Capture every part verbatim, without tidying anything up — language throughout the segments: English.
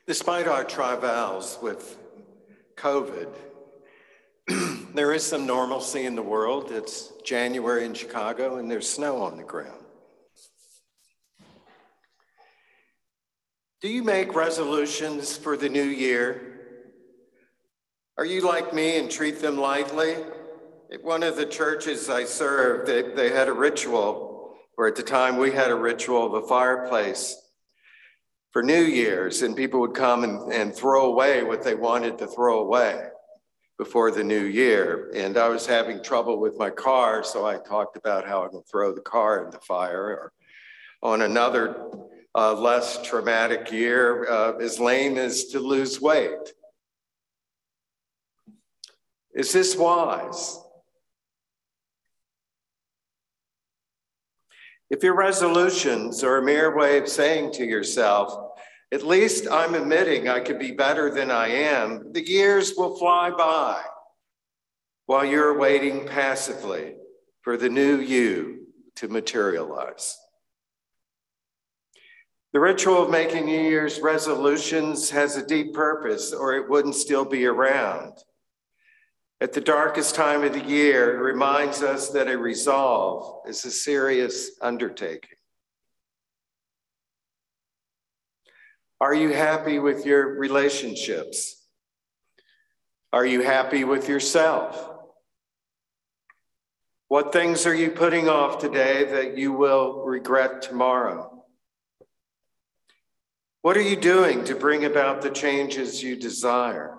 Despite our travails with COVID, there is some normalcy in the world. It's January in Chicago and there's snow on the ground. Do you make resolutions for the new year? Are you like me and treat them lightly? At one of the churches I served, they, they had a ritual, or at the time we had a ritual of a fireplace for New Year's, and people would come and, and throw away what they wanted to throw away before the new year. And I was having trouble with my car, so I talked about how I'm gonna throw the car in the fire. Or on another uh, less traumatic year, uh, as lame as to lose weight. Is this wise? If your resolutions are a mere way of saying to yourself, at least I'm admitting I could be better than I am, the years will fly by while you're waiting passively for the new you to materialize. The ritual of making New Year's resolutions has a deep purpose, or it wouldn't still be around. At the darkest time of the year, it reminds us that a resolve is a serious undertaking. Are you happy with your relationships? Are you happy with yourself? What things are you putting off today that you will regret tomorrow? What are you doing to bring about the changes you desire?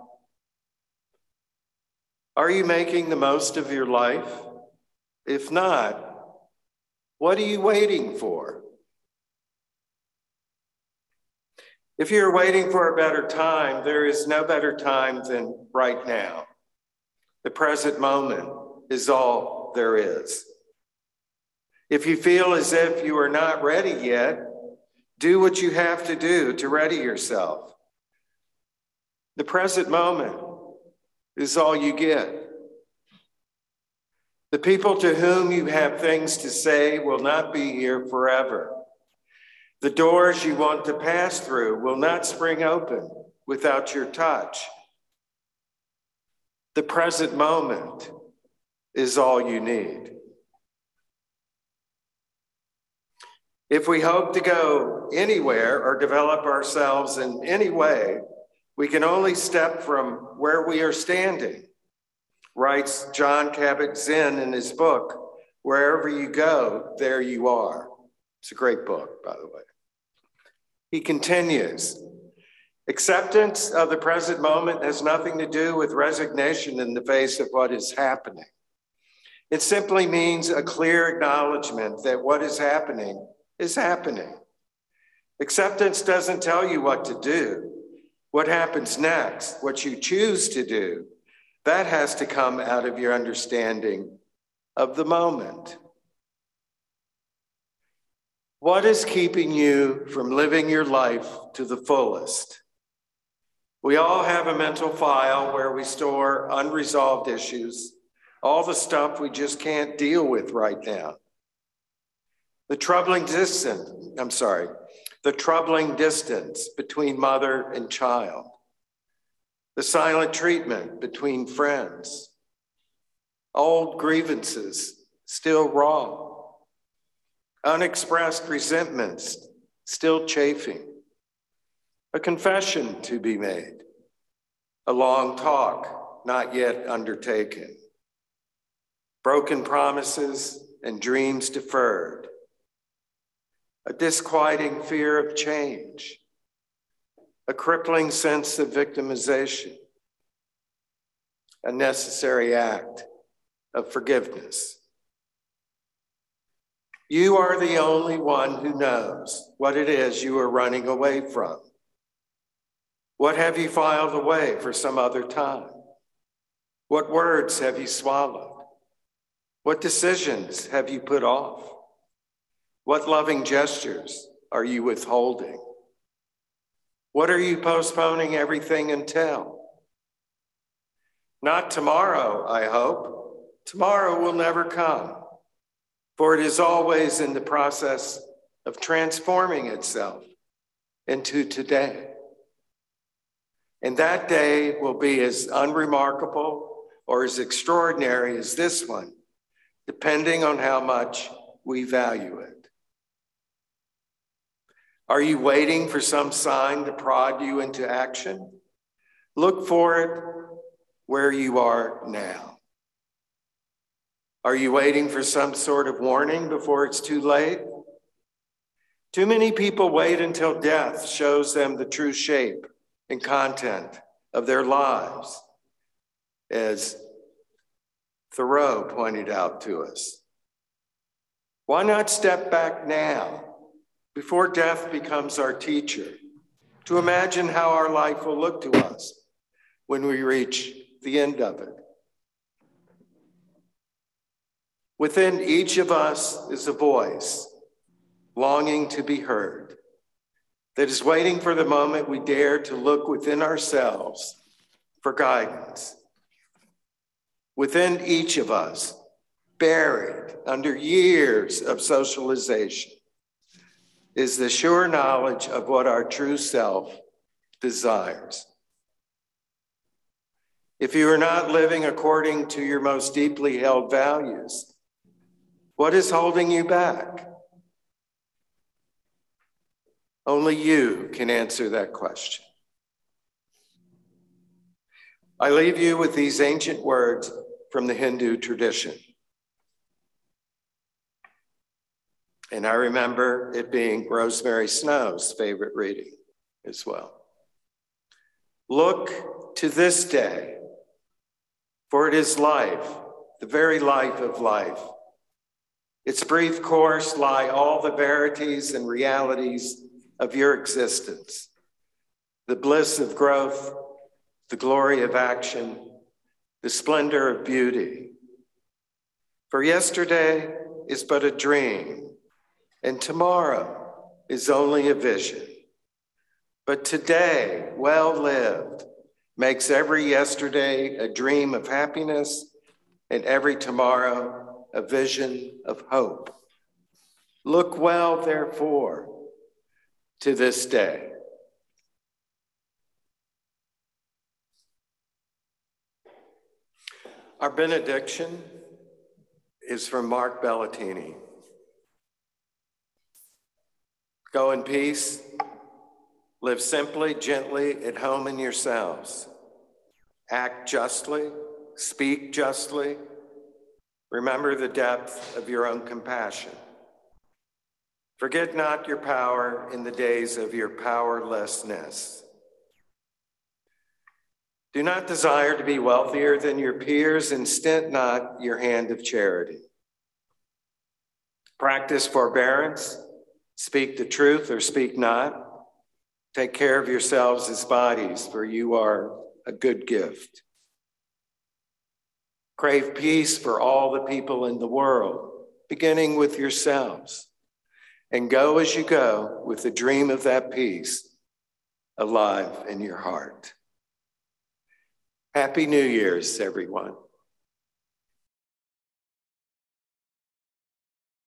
Are you making the most of your life? If not, what are you waiting for? If you're waiting for a better time, there is no better time than right now. The present moment is all there is. If you feel as if you are not ready yet, do what you have to do to ready yourself. The present moment is all you get. The people to whom you have things to say will not be here forever. The doors you want to pass through will not spring open without your touch. The present moment is all you need. If we hope to go anywhere or develop ourselves in any way, we can only step from where we are standing, writes Jon Kabat-Zinn in his book, Wherever You Go, There You Are. It's a great book, by the way. He continues, acceptance of the present moment has nothing to do with resignation in the face of what is happening. It simply means a clear acknowledgement that what is happening is happening. Acceptance doesn't tell you what to do. What happens next, what you choose to do, that has to come out of your understanding of the moment. What is keeping you from living your life to the fullest? We all have a mental file where we store unresolved issues, all the stuff we just can't deal with right now. The troubling distance, I'm sorry, the troubling distance between mother and child, the silent treatment between friends, old grievances still raw, unexpressed resentments still chafing, a confession to be made, a long talk not yet undertaken, broken promises and dreams deferred, a disquieting fear of change, a crippling sense of victimization, a necessary act of forgiveness. You are the only one who knows what it is you are running away from. What have you filed away for some other time? What words have you swallowed? What decisions have you put off? What loving gestures are you withholding? What are you postponing everything until? Not tomorrow, I hope. Tomorrow will never come, for it is always in the process of transforming itself into today. And that day will be as unremarkable or as extraordinary as this one, depending on how much we value it. Are you waiting for some sign to prod you into action? Look for it where you are now. Are you waiting for some sort of warning before it's too late? Too many people wait until death shows them the true shape and content of their lives, as Thoreau pointed out to us. Why not step back now, before death becomes our teacher, to imagine how our life will look to us when we reach the end of it? Within each of us is a voice longing to be heard, that is waiting for the moment we dare to look within ourselves for guidance. Within each of us, buried under years of socialization, is the sure knowledge of what our true self desires. If you are not living according to your most deeply held values, what is holding you back? Only you can answer that question. I leave you with these ancient words from the Hindu tradition. And I remember it being Rosemary Snow's favorite reading as well. Look to this day, for it is life, the very life of life. Its brief course lie all the verities and realities of your existence, the bliss of growth, the glory of action, the splendor of beauty. For yesterday is but a dream, and tomorrow is only a vision. But today, well lived, makes every yesterday a dream of happiness, and every tomorrow a vision of hope. Look well, therefore, to this day. Our benediction is from Mark Bellatini. Go in peace, live simply, gently, at home in yourselves. Act justly, speak justly. Remember the depth of your own compassion. Forget not your power in the days of your powerlessness. Do not desire to be wealthier than your peers, and stint not your hand of charity. Practice forbearance, speak the truth or speak not. Take care of yourselves as bodies, for you are a good gift. Crave peace for all the people in the world, beginning with yourselves. And go as you go with the dream of that peace alive in your heart. Happy New Year's, everyone.